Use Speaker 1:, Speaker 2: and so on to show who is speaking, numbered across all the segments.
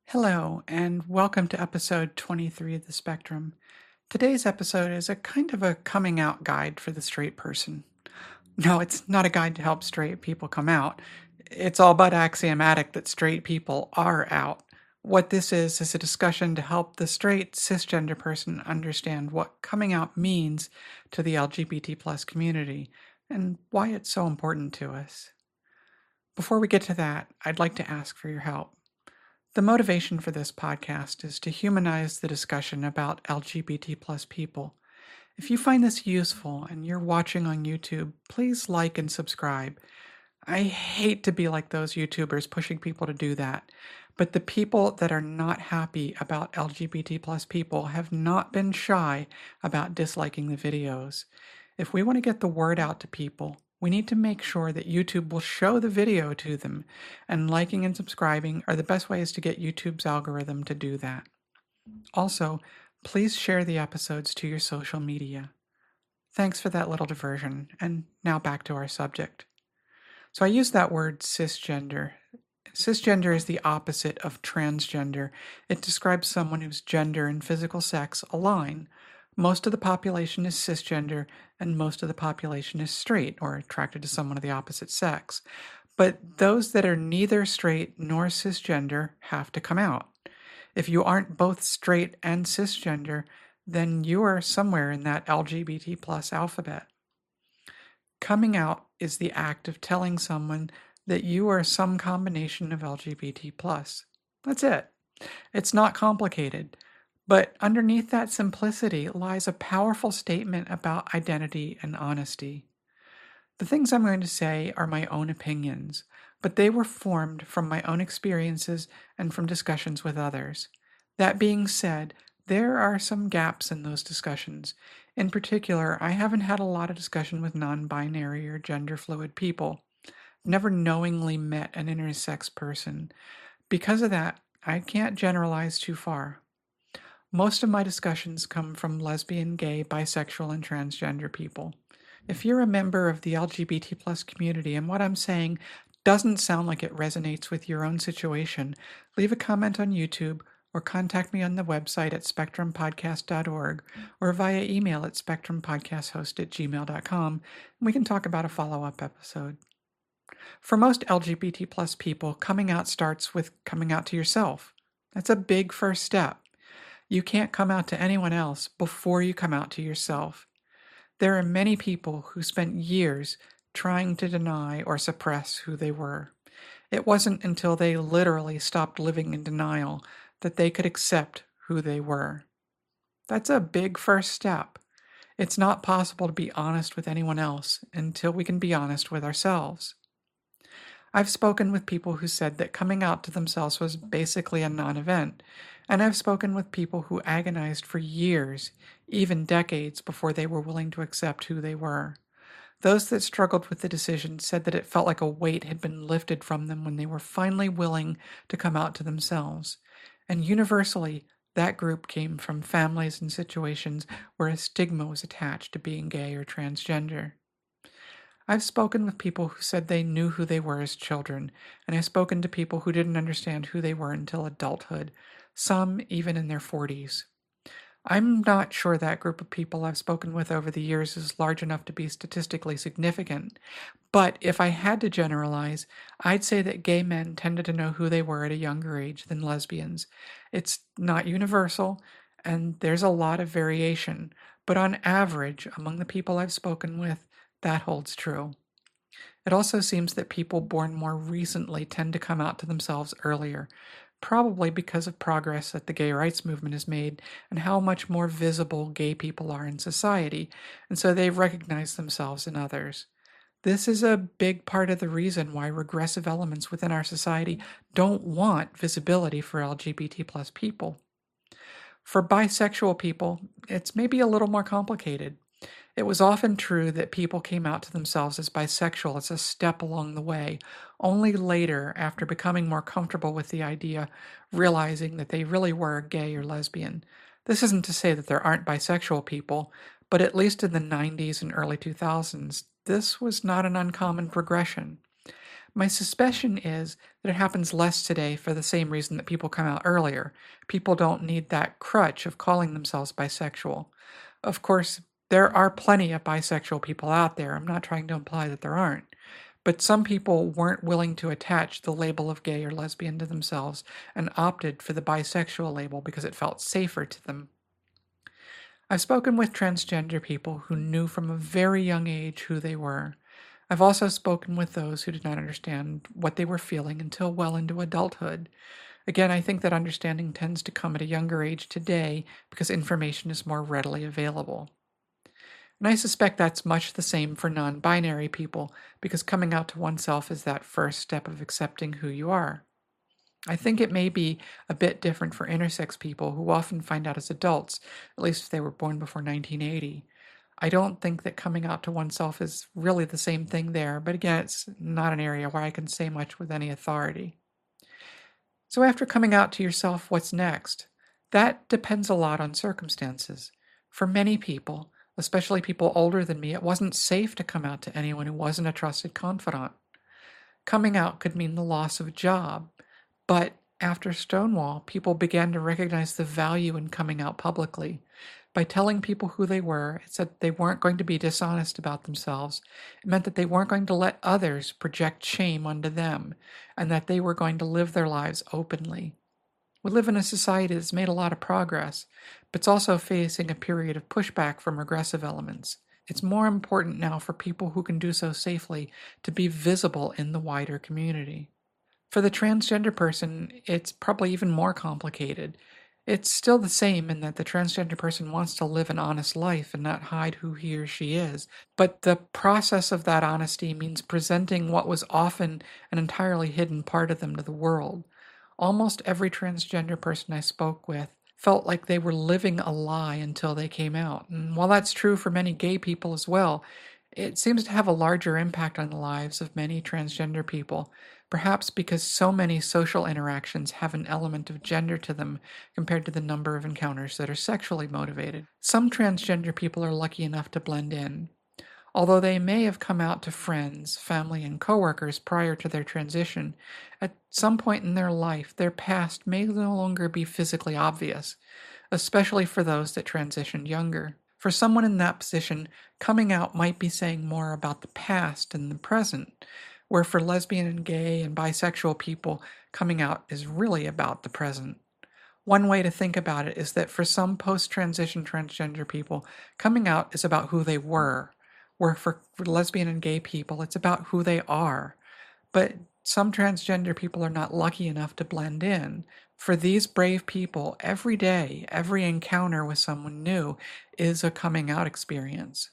Speaker 1: Hello, and welcome to episode 23 of The Spectrum. Today's episode is a kind of a coming out guide for the straight person. No, it's not a guide to help straight people come out. It's all but axiomatic that straight people are out. What this is a discussion to help the straight cisgender person understand what coming out means to the LGBT plus community and why it's so important to us. Before we get to that, I'd like to ask for your help. The motivation for this podcast is to humanize the discussion about LGBT plus people. If you find this useful and you're watching on YouTube, please like and subscribe. I hate to be like those YouTubers pushing people to do that, but the people that are not happy about LGBT plus people have not been shy about disliking the videos. If we want to get the word out to people, we need to make sure that YouTube will show the video to them, and liking and subscribing are the best ways to get YouTube's algorithm to do that. Also, please share the episodes to your social media. Thanks for that little diversion, and now back to our subject. So I use that word cisgender. Cisgender is the opposite of transgender. It describes someone whose gender and physical sex align. Most of the population is cisgender, and most of the population is straight or attracted to someone of the opposite sex. But those that are neither straight nor cisgender have to come out. If you aren't both straight and cisgender, then you are somewhere in that LGBT plus alphabet. Coming out is the act of telling someone that you are some combination of LGBT plus. That's it. It's not complicated. But underneath that simplicity lies a powerful statement about identity and honesty. The things I'm going to say are my own opinions, but they were formed from my own experiences and from discussions with others. That being said, there are some gaps in those discussions. In particular, I haven't had a lot of discussion with non-binary or gender-fluid people. I've never knowingly met an intersex person. Because of that, I can't generalize too far. Most of my discussions come from lesbian, gay, bisexual, and transgender people. If you're a member of the LGBT plus community and what I'm saying doesn't sound like it resonates with your own situation, leave a comment on YouTube or contact me on the website at spectrumpodcast.org or via email at spectrumpodcasthost@gmail.com, and we can talk about a follow-up episode. For most LGBT plus people, coming out starts with coming out to yourself. That's a big first step. You can't come out to anyone else before you come out to yourself. There are many people who spent years trying to deny or suppress who they were. It wasn't until they literally stopped living in denial that they could accept who they were. That's a big first step. It's not possible to be honest with anyone else until we can be honest with ourselves. I've spoken with people who said that coming out to themselves was basically a non-event, and I've spoken with people who agonized for years, even decades, before they were willing to accept who they were. Those that struggled with the decision said that it felt like a weight had been lifted from them when they were finally willing to come out to themselves. And universally, that group came from families and situations where a stigma was attached to being gay or transgender. I've spoken with people who said they knew who they were as children, and I've spoken to people who didn't understand who they were until adulthood, some even in their 40s. I'm not sure that group of people I've spoken with over the years is large enough to be statistically significant, but if I had to generalize, I'd say that gay men tended to know who they were at a younger age than lesbians. It's not universal, and there's a lot of variation, but on average, among the people I've spoken with, that holds true. It also seems that people born more recently tend to come out to themselves earlier, probably because of progress that the gay rights movement has made and how much more visible gay people are in society, and so they've recognized themselves in others. This is a big part of the reason why regressive elements within our society don't want visibility for LGBT plus people. For bisexual people, it's maybe a little more complicated. It was often true that people came out to themselves as bisexual as a step along the way, only later, after becoming more comfortable with the idea, realizing that they really were gay or lesbian. This isn't to say that there aren't bisexual people, but at least in the 90s and early 2000s, this was not an uncommon progression. My suspicion is that it happens less today for the same reason that people come out earlier. People don't need that crutch of calling themselves bisexual. Of course, there are plenty of bisexual people out there. I'm not trying to imply that there aren't. But some people weren't willing to attach the label of gay or lesbian to themselves and opted for the bisexual label because it felt safer to them. I've spoken with transgender people who knew from a very young age who they were. I've also spoken with those who did not understand what they were feeling until well into adulthood. Again, I think that understanding tends to come at a younger age today because information is more readily available. And I suspect that's much the same for non binary people because coming out to oneself is that first step of accepting who you are. I think it may be a bit different for intersex people who often find out as adults, at least if they were born before 1980. I don't think that coming out to oneself is really the same thing there, but again, it's not an area where I can say much with any authority. So, after coming out to yourself, what's next? That depends a lot on circumstances. For many people, especially people older than me, it wasn't safe to come out to anyone who wasn't a trusted confidant. Coming out could mean the loss of a job, but after Stonewall, people began to recognize the value in coming out publicly. By telling people who they were, it said they weren't going to be dishonest about themselves. It meant that they weren't going to let others project shame onto them, and that they were going to live their lives openly. We live in a society that's made a lot of progress, but it's also facing a period of pushback from regressive elements. It's more important now for people who can do so safely to be visible in the wider community. For the transgender person, it's probably even more complicated. It's still the same in that the transgender person wants to live an honest life and not hide who he or she is, but the process of that honesty means presenting what was often an entirely hidden part of them to the world. Almost every transgender person I spoke with felt like they were living a lie until they came out. And while that's true for many gay people as well, it seems to have a larger impact on the lives of many transgender people, perhaps because so many social interactions have an element of gender to them compared to the number of encounters that are sexually motivated. Some transgender people are lucky enough to blend in. Although they may have come out to friends, family, and coworkers prior to their transition, at some point in their life, their past may no longer be physically obvious, especially for those that transitioned younger. For someone in that position, coming out might be saying more about the past than the present, where for lesbian and gay and bisexual people, coming out is really about the present. One way to think about it is that for some post transition transgender people, coming out is about who they were, where for lesbian and gay people, it's about who they are. But some transgender people are not lucky enough to blend in. For these brave people, every day, every encounter with someone new is a coming out experience.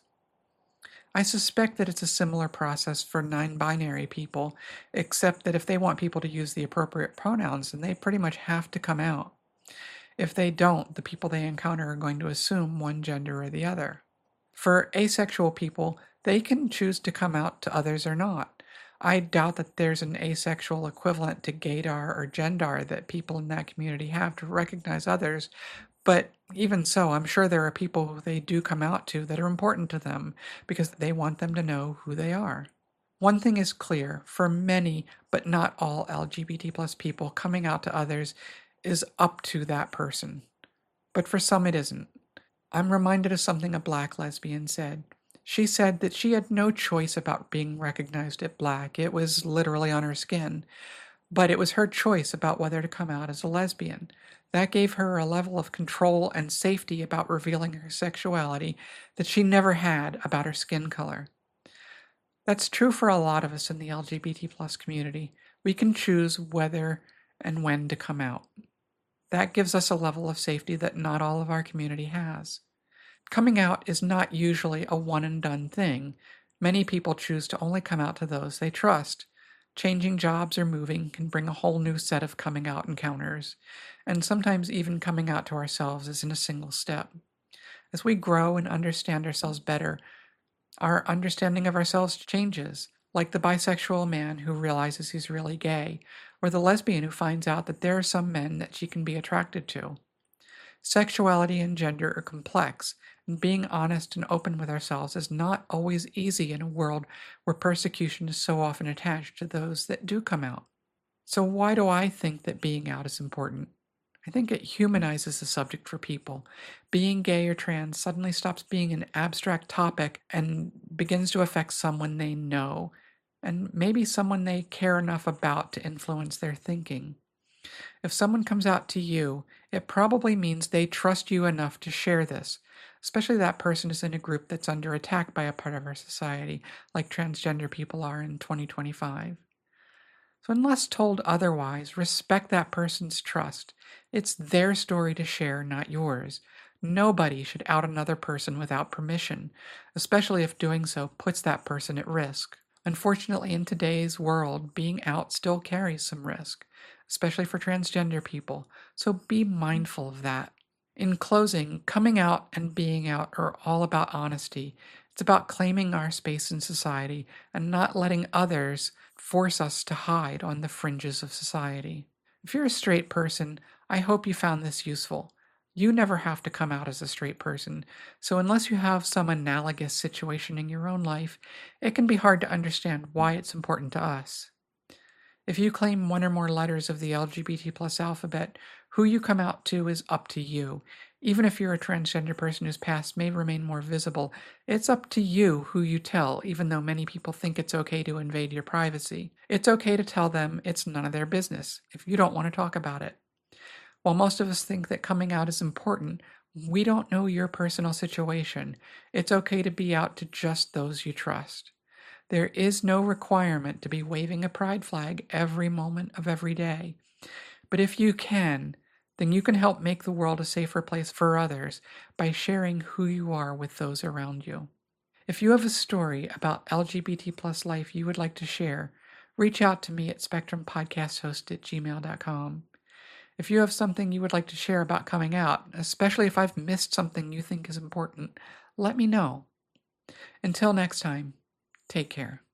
Speaker 1: I suspect that it's a similar process for non binary people, except that if they want people to use the appropriate pronouns, then they pretty much have to come out. If they don't, the people they encounter are going to assume one gender or the other. For asexual people, they can choose to come out to others or not. I doubt that there's an asexual equivalent to gaydar or gendar that people in that community have to recognize others, but even so, I'm sure there are people who they do come out to that are important to them because they want them to know who they are. One thing is clear for many, but not all LGBT plus people, coming out to others is up to that person. But for some, it isn't. I'm reminded of something a black lesbian said. She said that she had no choice about being recognized as black. It was literally on her skin. But it was her choice about whether to come out as a lesbian. That gave her a level of control and safety about revealing her sexuality that she never had about her skin color. That's true for a lot of us in the LGBT plus community. We can choose whether and when to come out. That gives us a level of safety that not all of our community has. Coming out is not usually a one and done thing. Many people choose to only come out to those they trust. Changing jobs or moving can bring a whole new set of coming out encounters, and sometimes even coming out to ourselves isn't a single step. As we grow and understand ourselves better, our understanding of ourselves changes, like the bisexual man who realizes he's really gay, or the lesbian who finds out that there are some men that she can be attracted to. Sexuality and gender are complex, and being honest and open with ourselves is not always easy in a world where persecution is so often attached to those that do come out. So, why do I think that being out is important? I think it humanizes the subject for people. Being gay or trans suddenly stops being an abstract topic and begins to affect someone they know, and maybe someone they care enough about to influence their thinking. If someone comes out to you, it probably means they trust you enough to share this, especially that person is in a group that's under attack by a part of our society, like transgender people are in 2025. So, unless told otherwise, respect that person's trust. It's their story to share, not yours. Nobody should out another person without permission, especially if doing so puts that person at risk. Unfortunately, in today's world, being out still carries some risk, especially for transgender people, so be mindful of that. In closing, coming out and being out are all about honesty. It's about claiming our space in society and not letting others force us to hide on the fringes of society. If you're a straight person, I hope you found this useful. You never have to come out as a straight person, so unless you have some analogous situation in your own life, it can be hard to understand why it's important to us. If you claim one or more letters of the LGBT plus alphabet, who you come out to is up to you. Even if you're a transgender person whose past may remain more visible, it's up to you who you tell, even though many people think it's okay to invade your privacy. It's okay to tell them it's none of their business if you don't want to talk about it. While most of us think that coming out is important, we don't know your personal situation. It's okay to be out to just those you trust. There is no requirement to be waving a pride flag every moment of every day. But if you can, then you can help make the world a safer place for others by sharing who you are with those around you. If you have a story about LGBT plus life you would like to share, reach out to me at spectrumpodcasthost@gmail.com. If you have something you would like to share about coming out, especially if I've missed something you think is important, let me know. Until next time, take care.